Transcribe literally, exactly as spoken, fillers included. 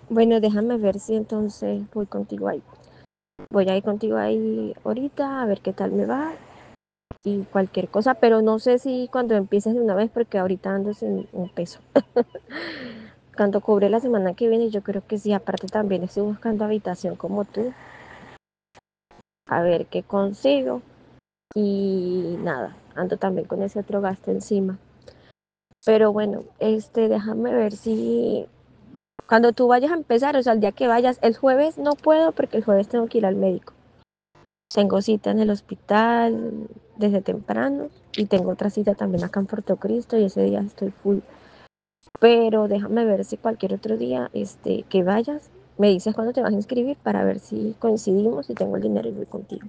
Bueno, déjame ver si entonces voy contigo ahí. Voy a ir contigo ahí ahorita a ver qué tal me va y cualquier cosa, pero no sé si cuando empieces de una vez porque ahorita ando sin un peso. Cuando cobre la semana que viene, yo creo que sí, aparte también estoy buscando habitación como tú, a ver qué consigo y nada, ando también con ese otro gasto encima. Pero bueno, este, déjame ver si cuando tú vayas a empezar, o sea, el día que vayas, el jueves no puedo porque el jueves tengo que ir al médico. Tengo cita en el hospital desde temprano y tengo otra cita también acá en Puerto Cristo y ese día estoy full. Pero déjame ver si cualquier otro día este, que vayas, me dices cuándo te vas a inscribir para ver si coincidimos y tengo el dinero y voy contigo.